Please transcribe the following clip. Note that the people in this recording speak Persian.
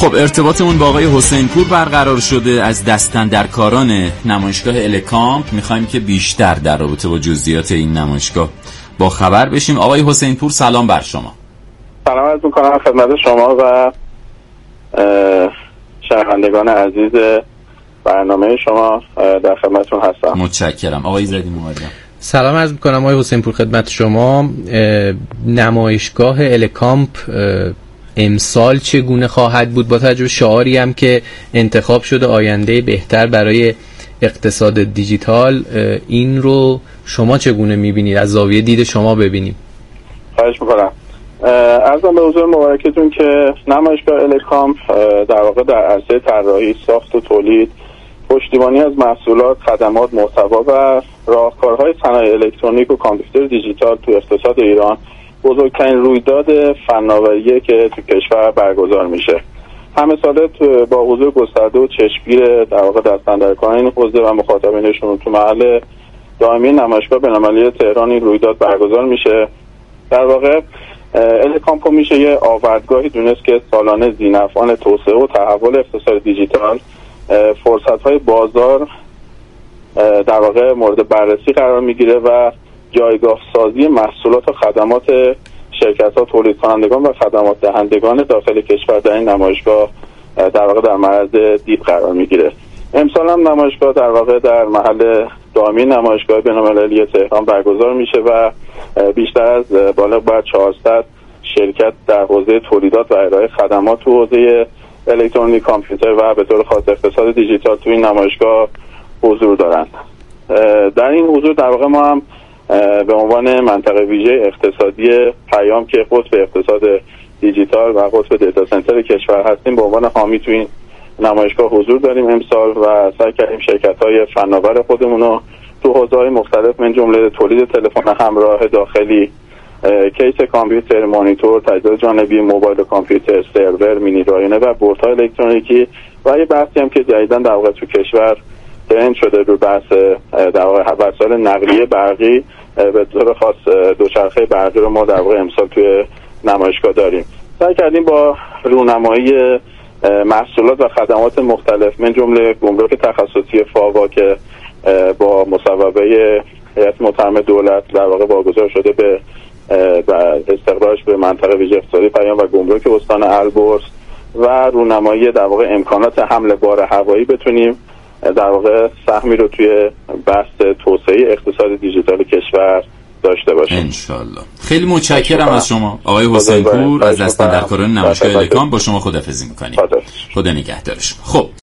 خب ارتباطمون با آقای حسین پور برقرار شده از دستاندرکاران نمایشگاه الکامپ. میخوایم که بیشتر در رابطه با جزئیات این نمایشگاه با خبر بشیم. آقای حسین پور سلام بر شما. سلام عرض می‌کنم خدمت شما و شنوندگان عزیز برنامه شما، در خدمتتون هستم. متشکرم. آقای زدی مقدم. سلام عرض می‌کنم آقای حسین پور خدمت شما. نمایشگاه الکامپ امسال چگونه خواهد بود با توجه به شعاری هم که انتخاب شده آینده بهتر برای اقتصاد دیجیتال؟ این رو شما چگونه می‌بینید؟ از زاویه دید شما ببینیم. خواهش می‌کنم. عرضم به حضور مبارکتون که نمایشگاه الکامپ در واقع در عرصه طراحی، ساخت و تولید، پشتیبانی از محصولات، خدمات، محتوا و راهکارهای صنایع الکترونیک و کامپیوتر دیجیتال تو اقتصاد ایران بزرگترین رویداد فناوریه که تو کشور برگزار میشه. همه ساله با حضور گسترده و چشمگیر در واقع دستاندرکاران این حوزه و مخاطبینشون تو محل دائمی نمایشگاه بین‌المللی تهران این رویداد برگزار میشه. در واقع الکامپ میشه یه آوردگاهی دونست که سالانه ذی‌نفعان توسعه و تحول اقتصاد دیجیتال، فرصت‌های بازار در واقع مورد بررسی قرار میگیره و جایگاه سازی محصولات و خدمات شرکت‌ها، تولید کنندگان و خدمات دهندگان داخل کشور در این نمایشگاه در واقع در معرض دید قرار میگیره. امسال هم نمایشگاه در واقع در محل دائمی نمایشگاه بین‌المللی تهران برگزار میشه و بیشتر از بالغ بر 400 شرکت در حوزه تولیدات و ارائه خدمات تو حوزه الکترونیک، کامپیوتر و به طور خاص اقتصاد دیجیتال تو این نمایشگاه حضور دارند. در این حضور در واقع ما هم به عنوان منطقه ویژه اقتصادی پیام که قطب اقتصاد دیجیتال و قطب دیتا سنتر کشور هستیم به عنوان حامی تو این نمایشگاه حضور داریم امسال و سعی کردیم شرکت‌های فناور خودمون رو تو حوزه‌های مختلف من جمله تولید تلفن همراه داخلی، کیس کامپیوتر، مانیتور، تجهیزات جانبی، موبایل و کامپیوتر، سرور، مینی رایانه و بردهای الکترونیکی و یه بحثی هم که جدیداً در واقع تو کشور ترند شده رو بحث در واقع وسایل نقلیه برقی، به طور خاص دوچرخه برقی رو ما در واقع امسال توی نمایشگاه داریم. سعی کردیم با رونمایی محصولات و خدمات مختلف من جمله گمرک تخصصی فاوا که با مصوبه هیئت محترم دولت در واقع واگذار شده به استقرارش به منطقه ویژه اقتصادی پیام و گمرک استان البرز و رونمایی در واقع امکانات حمل بار هوایی بتونیم در واقع سهمی رو توی بحث توسعه اقتصاد دیجیتال کشور داشته باشیم انشالله. خیلی متشکرم از شما آقای حسین پور از دستاندرکاران نمایشگاه الکامپ. با شما خداحافظی می‌کنیم. خدا نگهدارش. خب